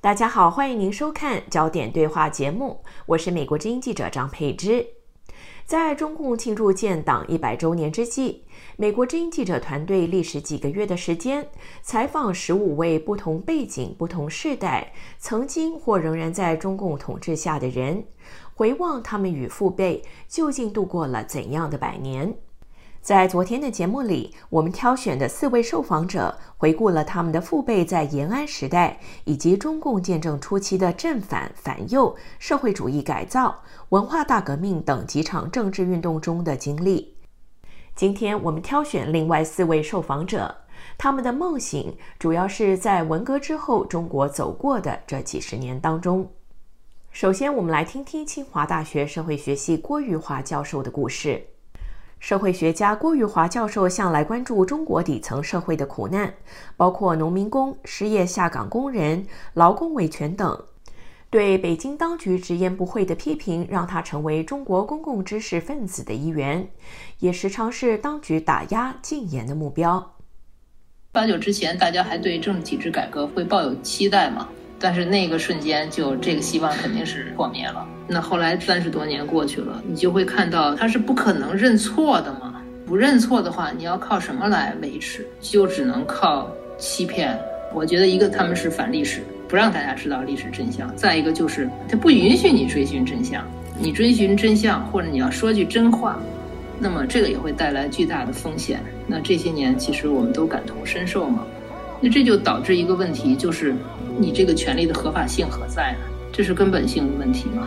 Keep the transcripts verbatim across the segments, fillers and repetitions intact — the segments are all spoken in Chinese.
大家好，欢迎您收看焦点对话节目，我是美国之音记者张佩芝。在中共庆祝建党一百周年之际，美国之音记者团队历时几个月的时间，采访十五位不同背景、不同世代，曾经或仍然在中共统治下的人，回望他们与父辈究竟度过了怎样的百年。在昨天的节目里，我们挑选的四位受访者回顾了他们的父辈在延安时代以及中共建政初期的正反、反右、社会主义改造、文化大革命等几场政治运动中的经历。今天我们挑选另外四位受访者，他们的梦醒主要是在文革之后中国走过的这几十年当中。首先，我们来听听清华大学社会学系郭玉华教授的故事。社会学家郭玉华教授向来关注中国底层社会的苦难，包括农民工、失业下岗工人、劳工维权等。对北京当局直言不讳的批评，让他成为中国公共知识分子的一员，也时常是当局打压禁言的目标。 八九之前，大家还对政治体制改革会抱有期待嘛？但是那个瞬间，就这个希望肯定是破灭了。那后来三十多年过去了，你就会看到他是不可能认错的嘛。不认错的话，你要靠什么来维持？就只能靠欺骗。我觉得一个他们是反历史，不让大家知道历史真相；再一个就是他不允许你追寻真相。你追寻真相，或者你要说句真话，那么这个也会带来巨大的风险。那这些年其实我们都感同身受嘛。那这就导致一个问题，就是你这个权利的合法性何在呢？这是根本性的问题嘛。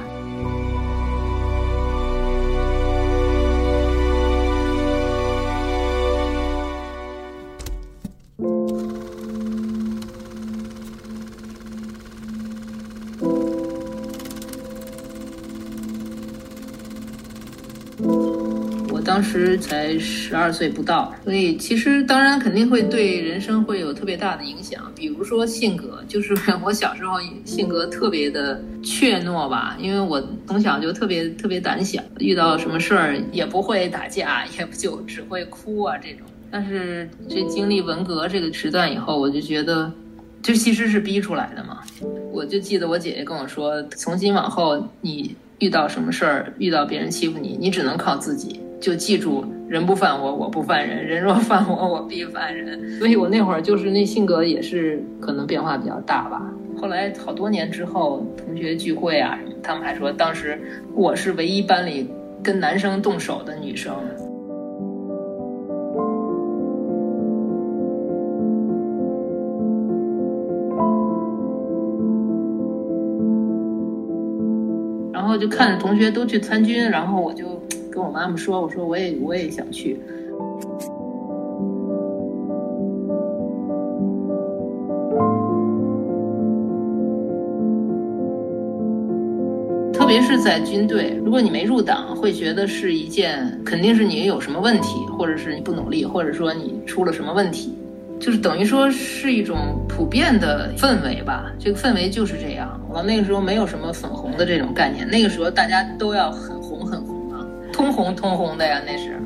当时才十二岁不到，所以其实当然肯定会对人生会有特别大的影响。比如说性格，就是我小时候性格特别的怯懦吧，因为我从小就特别特别胆小，遇到什么事儿也不会打架，也就只会哭啊这种。但是这经历文革这个时段以后，我就觉得这其实是逼出来的嘛。我就记得我姐姐跟我说，从今往后你遇到什么事儿，遇到别人欺负你，你只能靠自己。就记住，人不犯我，我不犯人；人若犯我，我必犯人。所以我那会儿就是那性格也是可能变化比较大吧。后来好多年之后，同学聚会啊什么，他们还说当时我是唯一班里跟男生动手的女生。然后就看同学都去参军，然后我就跟我妈妈说，我说我也我也想去。特别是在军队，如果你没入党，会觉得是一件肯定是你有什么问题，或者是你不努力，或者说你出了什么问题，就是等于说是一种普遍的氛围吧。这个氛围就是这样。我那个时候没有什么粉红的这种概念，那个时候大家都要很红很红啊，通红通红的呀。那是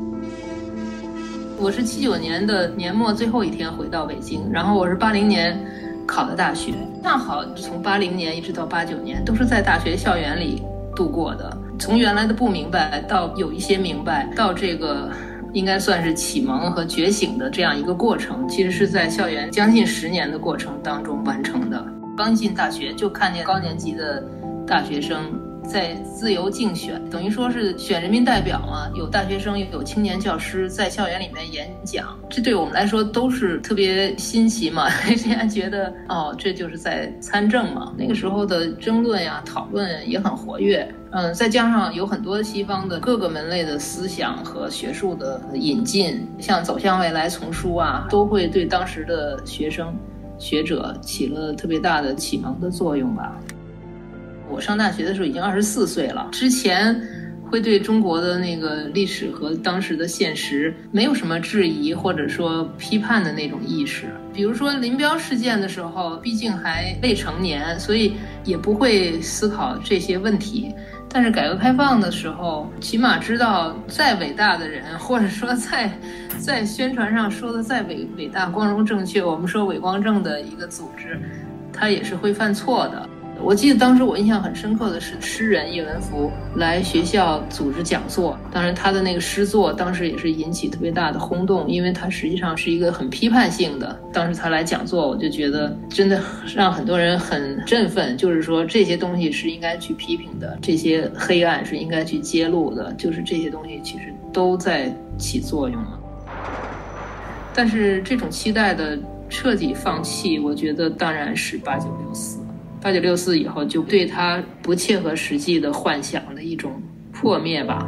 我是七九年的年末最后一天回到北京，然后我是八零年考的大学，恰好从八零年一直到八九年都是在大学校园里度过的。从原来的不明白到有一些明白，到这个应该算是启蒙和觉醒的这样一个过程，其实是在校园将近十年的过程当中完成的。刚进大学就看见高年级的大学生在自由竞选，等于说是选人民代表嘛，有大学生有青年教师在校园里面演讲，这对我们来说都是特别新奇嘛，这样觉得哦，这就是在参政嘛。那个时候的争论呀、讨论也很活跃，嗯，再加上有很多西方的各个门类的思想和学术的引进，像走向未来丛书啊，都会对当时的学生学者起了特别大的启蒙的作用吧。我上大学的时候已经二十四岁了，之前会对中国的那个历史和当时的现实没有什么质疑或者说批判的那种意识。比如说林彪事件的时候，毕竟还未成年，所以也不会思考这些问题。但是改革开放的时候，起码知道再伟大的人，或者说在在宣传上说的再伟伟大、光荣正确，我们说伪光正的一个组织， 他也是会犯错的。我记得当时我印象很深刻的是诗人叶文福来学校组织讲座，当然他的那个诗作当时也是引起特别大的轰动，因为他实际上是一个很批判性的。当时他来讲座，我就觉得真的让很多人很振奋，就是说这些东西是应该去批评的，这些黑暗是应该去揭露的，就是这些东西其实都在起作用了。但是这种期待的彻底放弃，我觉得当然是八九六四。八九六四以后，就对他不切合实际的幻想的一种破灭吧。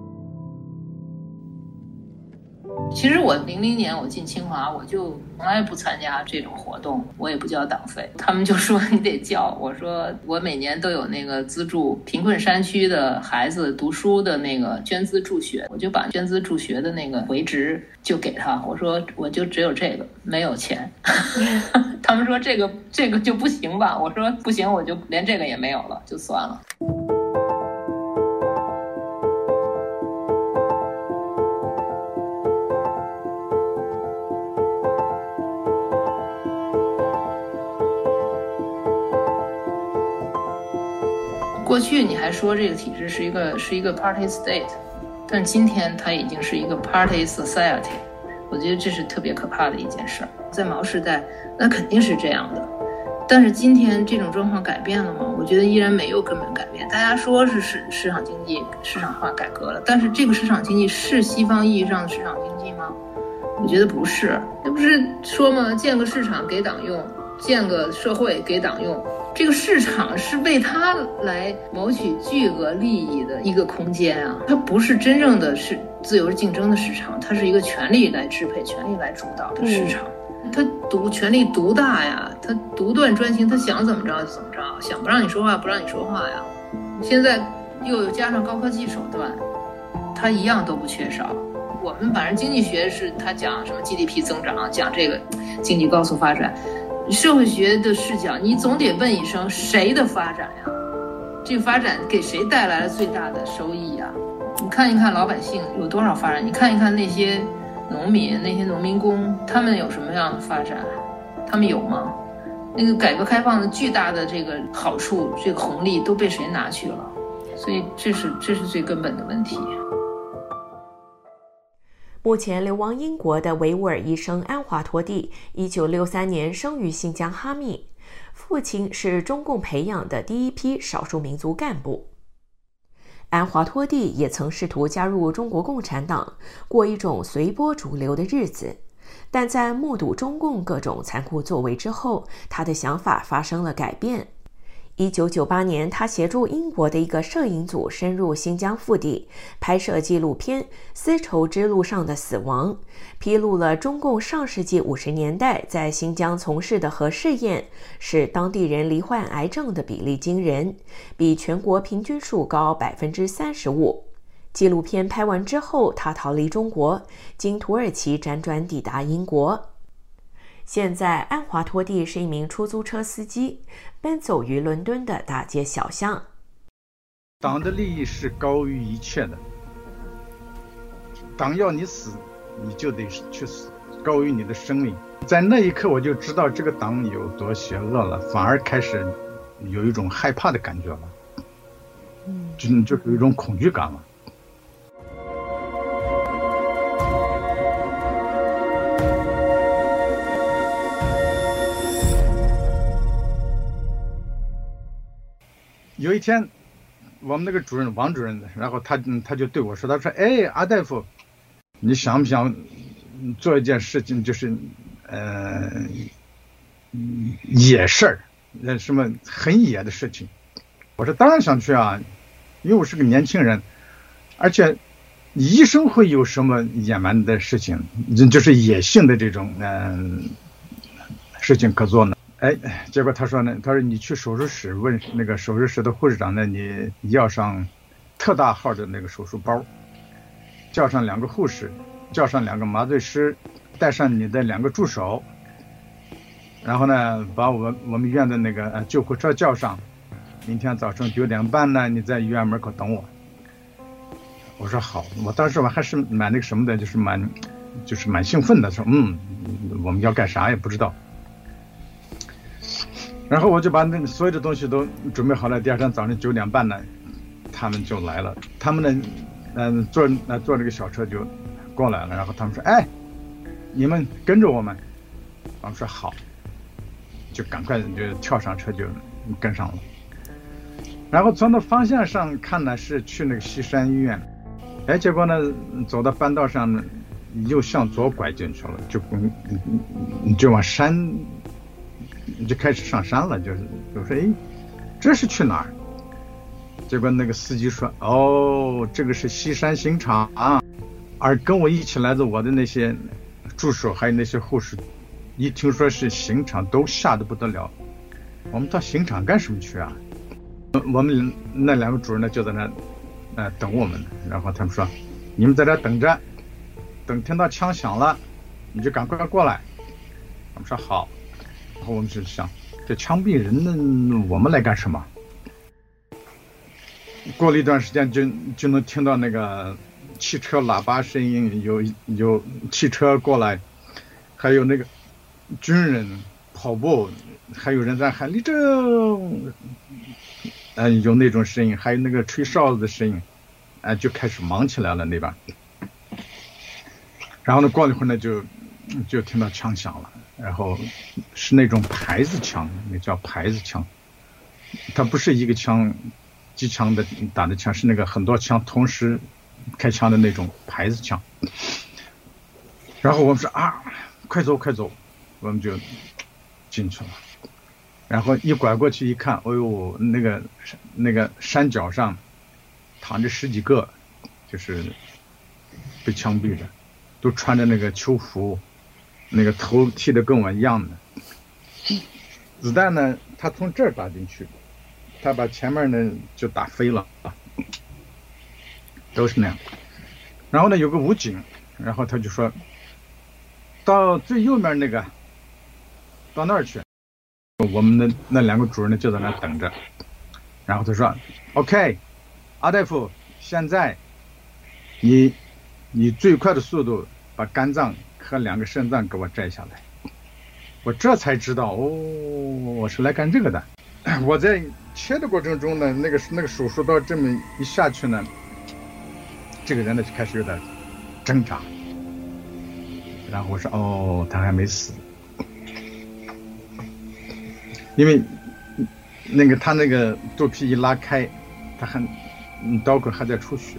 其实我零零年我进清华，我就从来不参加这种活动，我也不交党费。他们就说你得交，我说我每年都有那个资助贫困山区的孩子读书的那个捐资助学，我就把捐资助学的那个回执就给他，我说我就只有这个，没有钱。他们说这个这个就不行吧，我说不行，我就连这个也没有了，就算了。过去你还说这个体制是一个是一个 party state， 但今天它已经是一个 party society， 我觉得这是特别可怕的一件事。在毛时代那肯定是这样的，但是今天这种状况改变了吗？我觉得依然没有根本改变。大家说是市市场经济市场化改革了，但是这个市场经济是西方意义上的市场经济吗？我觉得不是。这不是说吗？建个市场给党用，建个社会给党用，这个市场是为他来谋取巨额利益的一个空间啊，它不是真正的是自由竞争的市场，它是一个权力来支配、权力来主导的市场。嗯、它独权力独大呀，它独断专行，它想怎么着就怎么着，想不让你说话不让你说话呀。现在又有加上高科技手段，它一样都不缺少。我们反正经济学是他讲什么 G D P 增长，讲这个经济高速发展。社会学的视角，你总得问一声谁的发展呀？这个发展给谁带来了最大的收益呀？你看一看老百姓有多少发展，你看一看那些农民、那些农民工，他们有什么样的发展？他们有吗？那个改革开放的巨大的这个好处、这个红利都被谁拿去了？所以这是这是最根本的问题。 目前流亡英国的维吾尔医生安华托蒂，一九六三年生于新疆哈密，父亲是中共培养的第一批少数民族干部。安华托蒂也曾试图加入中国共产党，过一种随波逐流的日子，但在目睹中共各种残酷作为之后，他的想法发生了改变。一九九八年，他协助英国的一个摄影组深入新疆腹地，拍摄纪录片《丝绸之路上的死亡》，披露了中共上世纪五十年代在新疆从事的核试验，使当地人罹患癌症的比例惊人，比全国平均数高百分之三十五。纪录片拍完之后，他逃离中国，经土耳其辗转抵达英国。现在安华托蒂是一名出租车司机，奔走于伦敦的大街小巷。 党的利益是高于一切的，党要你死你就得去死，高于你的生命。在那一刻我就知道这个党有多邪恶了，反而开始有一种害怕的感觉了，就就是有一种恐惧感了。有一天我们那个主任王主任，然后他他就对我说，他说哎阿大夫，你想不想做一件事情，就是呃野事儿，那什么很野的事情。我说当然想去啊，因为我是个年轻人，而且医生会有什么野蛮的事情，就是野性的这种嗯、呃、事情可做呢？哎，结果他说呢，他说你去手术室问那个手术室的护士长呢，你要上特大号的那个手术包，叫上两个护士，叫上两个麻醉师，带上你的两个助手，然后呢，把我我们医院的那个呃救护车叫上，明天早上九点半呢，你在医院门口等我。我说好，我当时我还是蛮那个什么的，就是蛮就是蛮兴奋的，说嗯，我们要干啥也不知道。 然后我就把那所有的东西都准备好了，第二天早上九点半呢，他们就来了。他们呢，嗯、呃，坐呃坐这个小车就过来了。然后他们说：“哎，你们跟着我们。”我们说好，就赶快就跳上车就跟上了。然后从那方向上看呢，是去那个西山医院。哎，结果呢，走到半道上呢，又向左拐进去了，就嗯就往山。就开始上山了，就是就说哎，这是去哪儿？结果那个司机说哦，这个是西山刑场，而跟我一起来的我的那些助手还有那些护士，一听说是刑场都吓得不得了。我们到刑场干什么去啊？我们那两个主任呢就在那呃等我们，然后他们说你们在这等着，等听到枪响了你就赶快过来。我们说好。然后我们就想，这枪毙人呢，我们来干什么？过了一段时间就，就就能听到那个汽车喇叭声音，有有汽车过来，还有那个军人跑步，还有人在喊立正，呃，有那种声音，还有那个吹哨子的声音，哎、呃，就开始忙起来了那边。然后呢，过了一会儿呢，就就听到枪响了。然后是那种排子枪，那叫排子枪，它不是一个枪机枪的打的枪，是那个很多枪同时开枪的那种排子枪。然后我们说啊，快走快走，我们就进去了。然后一拐过去一看，哎呦，那个那个山脚上躺着十几个，就是被枪毙的，都穿着那个囚服。那个头剃得跟我一样的，子弹呢，他从这儿打进去，他把前面呢就打飞了，都是那样。然后呢，有个武警，然后他就说，到最右面那个，到那儿去。我们的那两个主任呢就在那儿等着，然后他说 ，OK， 阿大夫，现在你以最快的速度把肝脏和两个肾脏给我摘下来。我这才知道，哦，我是来干这个的。我在切的过程中呢，那个那个手术刀这么一下去呢，这个人呢就开始有点挣扎。然后我说，哦，他还没死，因为那个他那个肚皮一拉开，他还刀口还在出血，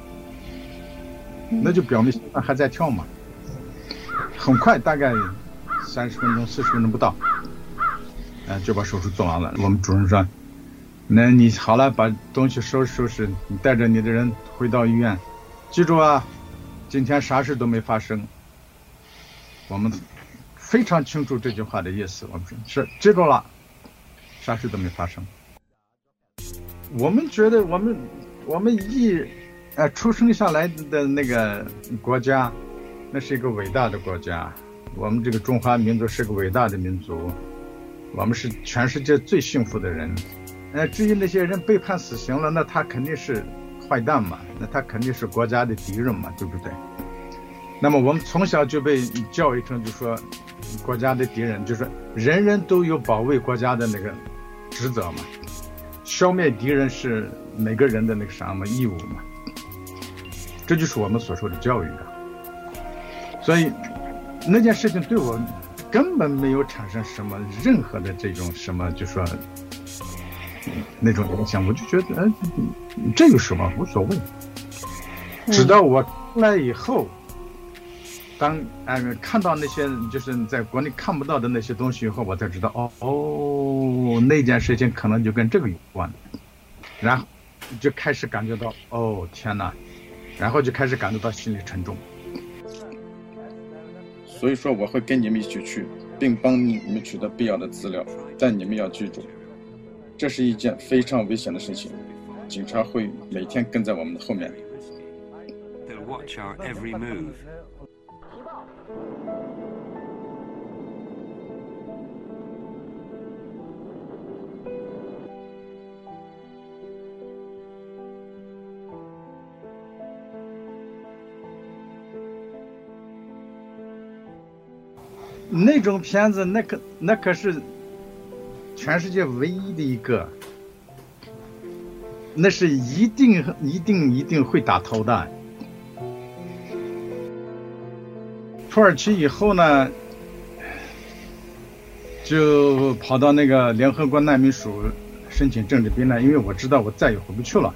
那就表明心脏还在跳嘛。很快，大概三十分钟、四十分钟不到，呃，就把手术做完了。我们主任说：“那你好了，把东西收拾收拾，你带着你的人回到医院，记住啊，今天啥事都没发生。”我们非常清楚这句话的意思。我们说是记住了，啥事都没发生。我们觉得我们我们一呃出生下来的那个国家。那是一个伟大的国家，我们这个中华民族是个伟大的民族，我们是全世界最幸福的人。呃，至于那些人被判死刑了，那他肯定是坏蛋嘛，那他肯定是国家的敌人嘛，对不对？那么我们从小就被教育成，就说国家的敌人，就是人人都有保卫国家的那个职责嘛，消灭敌人是每个人的那个啥嘛义务嘛，这就是我们所说的教育啊。所以那件事情对我根本没有产生什么任何的这种什么就说那种影响，我就觉得哎，这有什么无所谓。直到我出来以后，当呃看到那些就是在国内看不到的那些东西以后，我才知道哦哦，那件事情可能就跟这个有关，然后就开始感觉到哦天哪，然后就开始感觉到心里沉重。 所以说我会跟你们一起去，并帮你们取得必要的资料，但你们要记住，这是一件非常危险的事情，警察会每天跟在我们的后面。 They'll watch our every move. 那种片子，那可那可是全世界唯一的一个，那是一定一定一定会打头的。土耳其以后呢，就跑到那个联合国难民署申请政治避难，因为我知道我再也回不去了。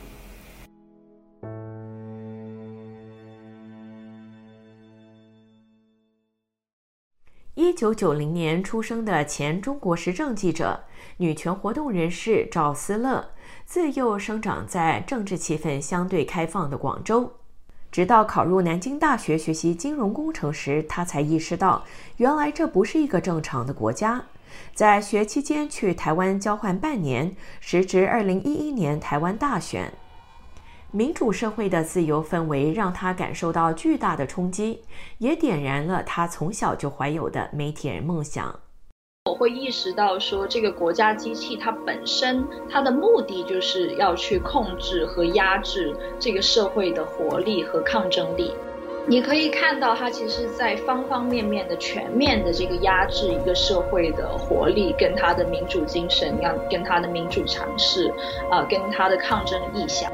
一九九零年出生的前中国时政记者、女权活动人士赵思乐，自幼生长在政治气氛相对开放的广州。直到考入南京大学学习金融工程时，他才意识到，原来这不是一个正常的国家。在学期间去台湾交换半年，时值二零一一年台湾大选。民主社会的自由氛围让他感受到巨大的冲击，也点燃了他从小就怀有的媒体人梦想。 我会意识到说，这个国家机器它本身它的目的就是要去控制和压制这个社会的活力和抗争力。你可以看到它其实在方方面面的全面的这个压制一个社会的活力，跟它的民主精神，跟它的民主尝试，呃，跟它的抗争意向。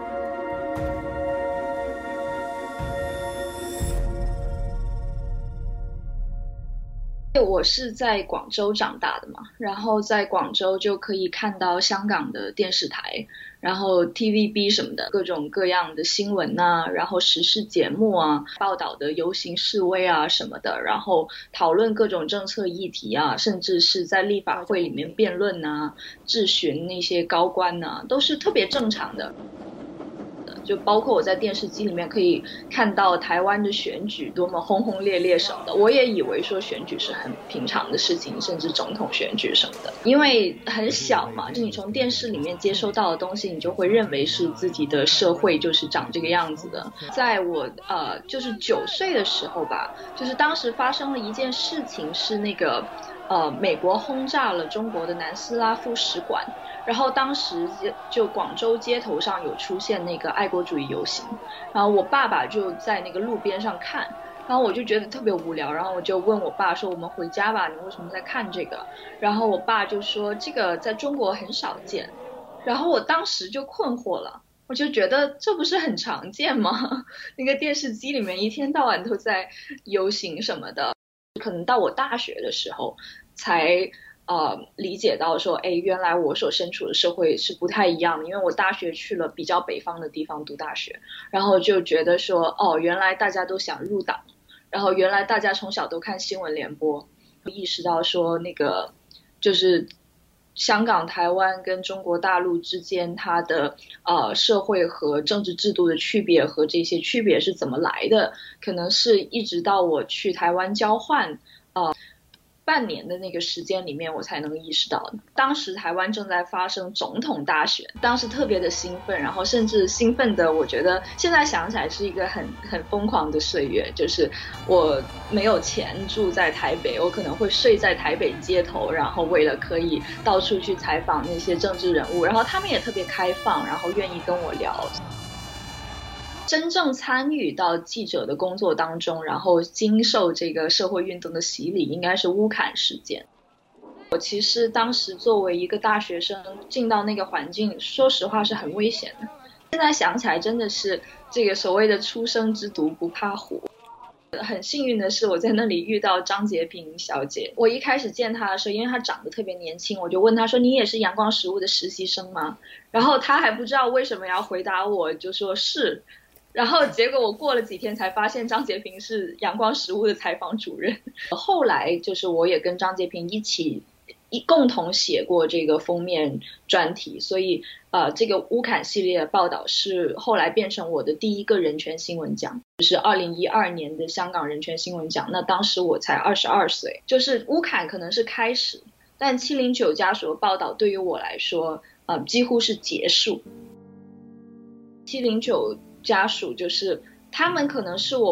我是在广州长大的嘛，然后在广州就可以看到香港的电视台，然后 T V B 什么的各种各样的新闻啊，然后时事节目啊，报道的游行示威啊什么的，然后讨论各种政策议题啊，甚至是在立法会里面辩论啊，质询那些高官啊，都是特别正常的。就包括我在电视机里面可以看到台湾的选举多么轰轰烈烈什么的，我也以为说选举是很平常的事情，甚至总统选举什么的，因为很小嘛，就你从电视里面接收到的东西，你就会认为是自己的社会就是长这个样子的。在我呃就是九岁的时候吧，就是当时发生了一件事情，是那个呃美国轰炸了中国的南斯拉夫使馆。然后当时就广州街头上有出现那个爱国主义游行，然后我爸爸就在那个路边上看，然后我就觉得特别无聊，然后我就问我爸说，我们回家吧，你为什么在看这个？然后我爸就说这个在中国很少见，然后我当时就困惑了，我就觉得这不是很常见吗？那个电视机里面一天到晚都在游行什么的，可能到我大学的时候才呃，理解到说，哎，原来我所身处的社会是不太一样的，因为我大学去了比较北方的地方读大学，然后就觉得说，哦，原来大家都想入党，然后原来大家从小都看新闻联播，意识到说那个就是香港、台湾跟中国大陆之间它的呃社会和政治制度的区别和这些区别是怎么来的，可能是一直到我去台湾交换呃。半年的那个时间里面我才能意识到，当时台湾正在发生总统大选，当时特别的兴奋，然后甚至兴奋的我觉得现在想起来是一个很很疯狂的岁月，就是我没有钱住在台北，我可能会睡在台北街头，然后为了可以到处去采访那些政治人物，然后他们也特别开放，然后愿意跟我聊。真正参与到记者的工作当中，然后经受这个社会运动的洗礼，应该是乌坎事件。我其实当时作为一个大学生进到那个环境，说实话是很危险的。现在想起来真的是这个所谓的初生之犊不怕虎。很幸运的是我在那里遇到张洁平小姐，我一开始见她的时候，因为她长得特别年轻，我就问她说，你也是阳光实务的实习生吗？然后她还不知道为什么要回答我，就说是。然后结果我过了几天才发现张洁平是阳光实务的采访主任。后来就是我也跟张洁平一起一共同写过这个封面专题，所以呃这个乌坎系列的报道是后来变成我的第一个人权新闻奖，就是二零一二年的香港人权新闻奖。那当时我才二十二岁，就是乌坎可能是开始，但七零九家属的报道对于我来说呃几乎是结束。七零九家属就是他们可能是我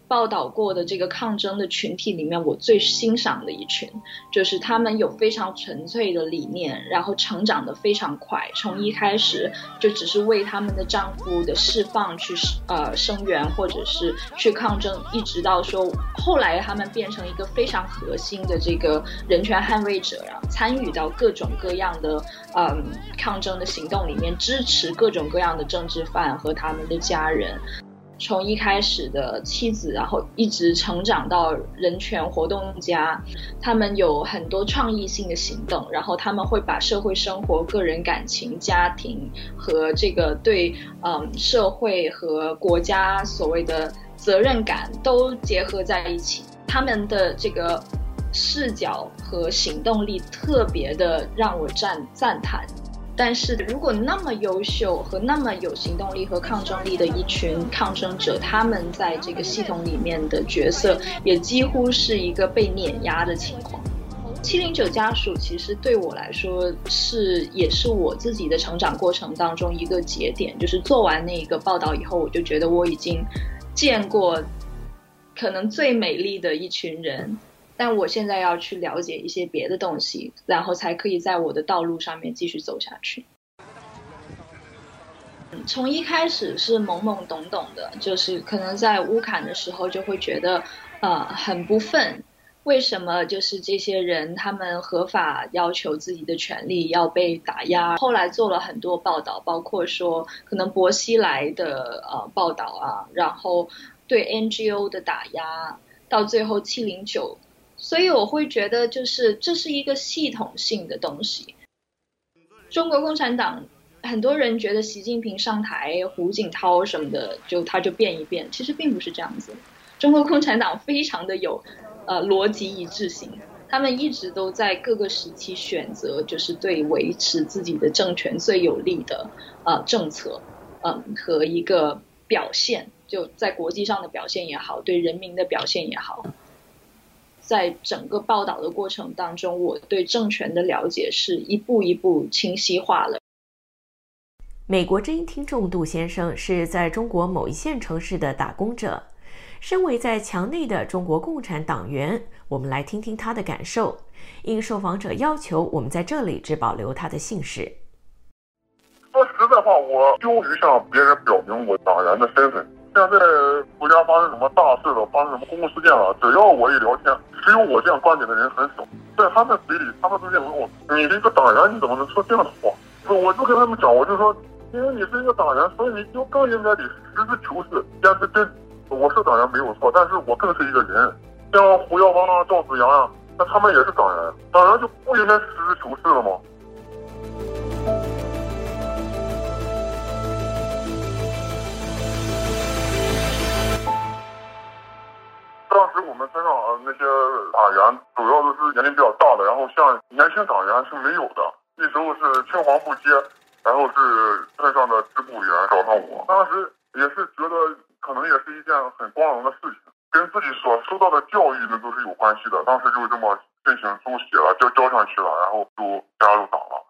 报道过的这个抗争的群体里面，我最欣赏的一群，就是他们有非常纯粹的理念，然后成长得非常快，从一开始就只是为他们的丈夫的释放去呃声援，或者是去抗争，一直到说后来他们变成一个非常核心的这个人权捍卫者，然后参与到各种各样的嗯抗争的行动里面，支持各种各样的政治犯和他们的家人。从一开始的妻子，然后一直成长到人权活动家，他们有很多创意性的行动，然后他们会把社会生活、个人感情、家庭和这个对嗯社会和国家所谓的责任感都结合在一起。他们的这个视角和行动力特别的让我赞赞叹。但是如果那么优秀和那么有行动力和抗争力的一群抗争者，他们在这个系统里面的角色也几乎是一个被碾压的情况。七零九家属其实对我来说是也是我自己的成长过程当中一个节点，就是做完那个报道以后，我就觉得我已经见过可能最美丽的一群人，但我现在要去了解一些别的东西，然后才可以在我的道路上面继续走下去。从一开始是懵懵懂懂的，就是可能在乌坎的时候就会觉得呃很不忿，为什么就是这些人他们合法要求自己的权利要被打压。后来做了很多报道，包括说可能薄熙来的呃报道啊，然后对 N G O 的打压，到最后七零九，所以我会觉得就是这是一个系统性的东西。中国共产党很多人觉得习近平上台，胡锦涛什么的就他就变一变，其实并不是这样子。中国共产党非常的有呃逻辑一致性，他们一直都在各个时期选择就是对维持自己的政权最有利的呃政策嗯、呃、和一个表现，就在国际上的表现也好，对人民的表现也好。在整个报道的过程当中，我对政权的了解是一步一步清晰化了。 美国之音听众杜先生是在中国某一线城市的打工者，身为在墙内的中国共产党员，我们来听听他的感受。应受访者要求，我们在这里只保留他的姓氏。 说实在话，我羞于向别人表明我党员的身份。现在国家发生什么大事了，发生什么公共事件了，只要我一聊天，只有我这样观点的人很少。在他们嘴里，他们都认为我，你是一个党员，你怎么能说这样的话？我就跟他们讲，我就说，因为你是一个党员，所以你就更应该得实事求是，坚持真。我是党员没有错，但是我更是一个人。像胡耀邦啊、赵子阳啊，那他们也是党员，党员就不应该实事求是了吗？当时我们村上啊那些党员主要都是年龄比较大的，然后像年轻党员是没有的。那时候是青黄不接，然后是村上的支部员找上我，当时也是觉得可能也是一件很光荣的事情，跟自己所受到的教育呢都是有关系的。当时就这么申请书写了，交交上去了，然后就加入党了。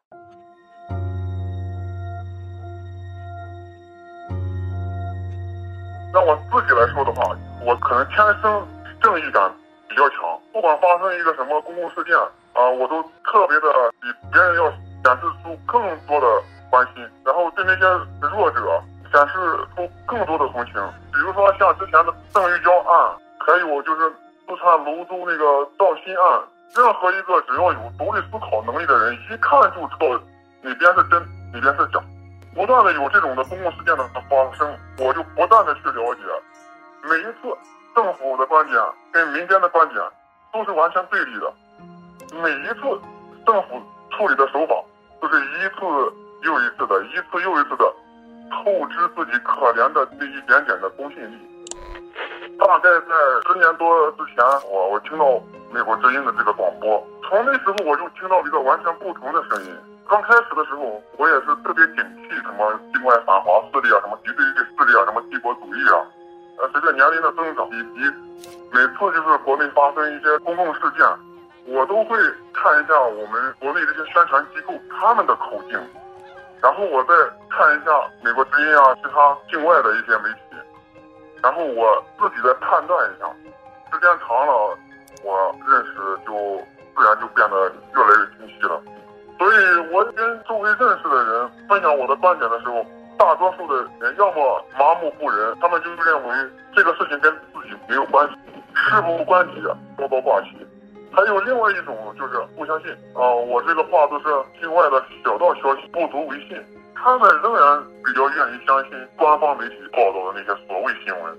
让我自己来说的话，我可能天生正义感比较强，不管发生一个什么公共事件啊、呃，我都特别的比别人要显示出更多的关心，然后对那些弱者显示出更多的同情。比如说像之前的邓玉娇案，还有就是四川泸州那个赵鑫案，任何一个只要有独立思考能力的人，一看就知道哪边是真，哪边是假。不断的有这种的公共事件的发生，我就不断的去了解，每一次政府的观点跟民间的观点都是完全对立的，每一次政府处理的手法都是一次又一次的一次又一次的透支自己可怜的这一点点的公信力。大概在十年多之前，我我听到美国之音的这个广播，从那时候我就听到一个完全不同的声音。刚开始的时候，我也是特别警惕什么境外反华势力啊，什么敌对势力啊，什么帝国主义啊。呃，随着年龄的增长，以及每次就是国内发生一些公共事件，我都会看一下我们国内这些宣传机构他们的口径，然后我再看一下美国之音啊，其他境外的一些媒体， 然后我自己再判断一下，时间长了，我认识就自然就变得越来越清晰了。所以我跟周围认识的人分享我的观点的时候，大多数的人要么麻木不仁，他们就认为这个事情跟自己没有关系，事不关己，多多挂起。还有另外一种就是不相信啊、呃，我这个话都是境外的小道消息，不足为信。他们仍然比较愿意相信官方媒体报道的那些所谓新闻。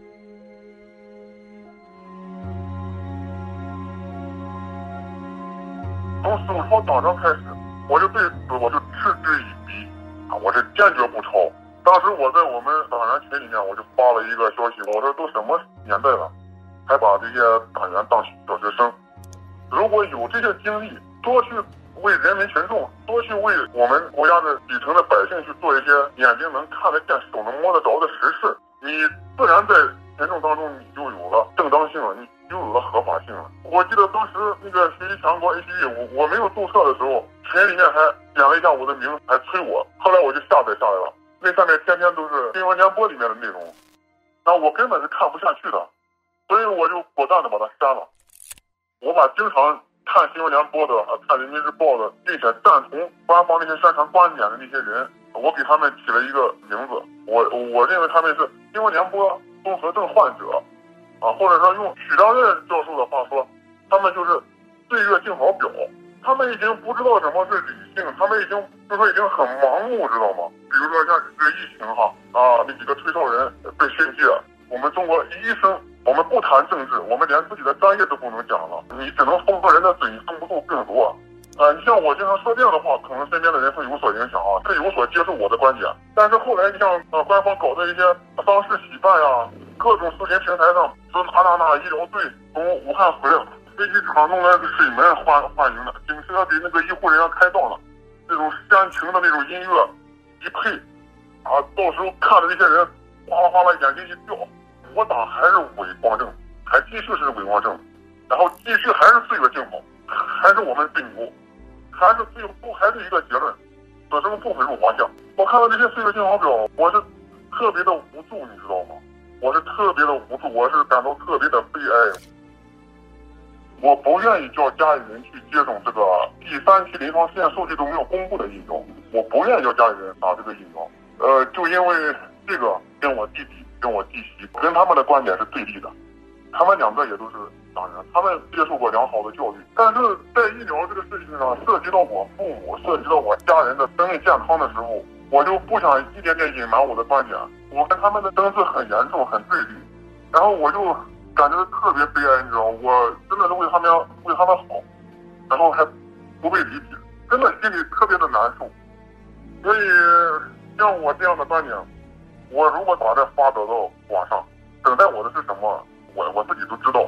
从手抄党章开始，我就对此我就嗤之以鼻啊，我是坚决不抄。当时我在我们党员群里面，我就发了一个消息，我说都什么年代了，还把这些党员当小学生。如果有这些精力，多去为人民群众，多去为我们国家的底层的百姓去做一些眼睛能看得见、手能摸得着的实事，你自然在群众当中你就有了正当性了，你就有了合法性了。我记得当时那个学习强国 A P P， 我我没有注册的时候，群里面还点了一下我的名字，还催我，后来我就下载下来了。那上面天天都是新闻联播里面的内容，那我根本是看不下去的，所以我就果断的把它删了。我把经常看新闻联播的、看人民日报的，并且赞同官方那些宣传观点的那些人，我给他们起了一个名字。我我认为他们是新闻联播综合症患者，啊，或者说用许章任教授的话说，他们就是岁月静好表。他们已经不知道什么是理性，他们已经就说已经很盲目，知道吗？比如说像这个疫情哈啊，那几个推销人被训诫，我们中国医生。我们不谈政治，我们连自己的专业都不能讲了。你只能封个人的嘴，封不住病毒啊！啊，你像我经常说这样的话，可能身边的人会有所影响啊，会有所接受我的观点。但是后来，你像呃官方搞的一些丧事喜办呀，各种视频平台上说哪哪哪医疗队从武汉回来了，飞机场弄来个水门欢欢迎的，警车给那个医护人员开道了，那种煽情的那种音乐一配，啊，到时候看着这些人哗啦哗啦眼睛一掉。我党还是伪光正，还继续是伪光正，然后继续还是岁月静好，还是我们最牛，还是最后还是一个结论，此生不悔入华夏。我看到这些岁月静好表，我是特别的无助，你知道吗？我是特别的无助，我是感到特别的悲哀。我不愿意叫家里人去接种这个第三期临床试验数据都没有公布的疫苗，我不愿意叫家里人打这个疫苗。呃，就因为这个跟我弟弟。跟我弟媳跟他们的观点是对立的，他们两个也都是党员，他们接受过良好的教育，但是在疫苗这个事情上涉及到我父母、涉及到我家人的生命健康的时候，我就不想一点点隐瞒我的观点，我跟他们的争执很严重、很对立，然后我就感觉特别悲哀，你知道，我真的是为他们为他们好，然后还不被理解，真的心里特别的难受。所以像我这样的观点，我如果把这发表到网上，等待我的是什么，我我自己都知道。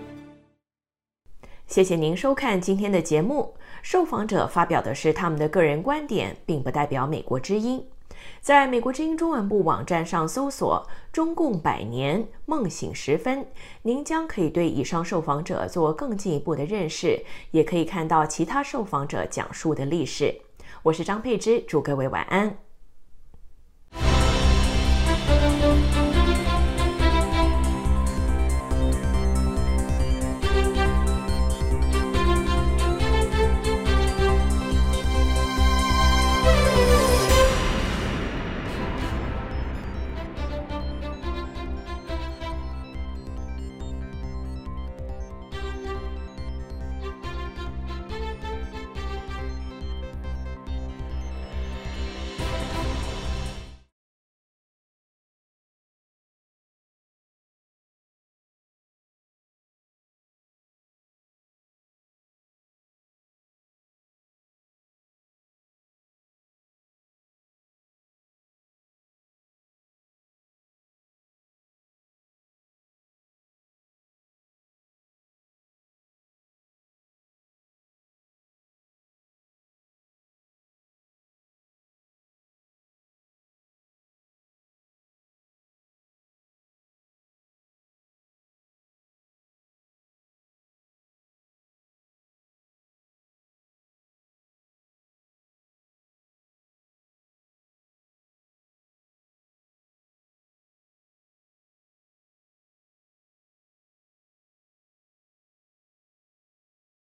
谢谢您收看今天的节目。受访者发表的是他们的个人观点，并不代表美国之音。在美国之音中文部网站上搜索“中共百年梦醒时分”，您将可以对以上受访者做更进一步的认识，也可以看到其他受访者讲述的历史。我是张佩芝，祝各位晚安。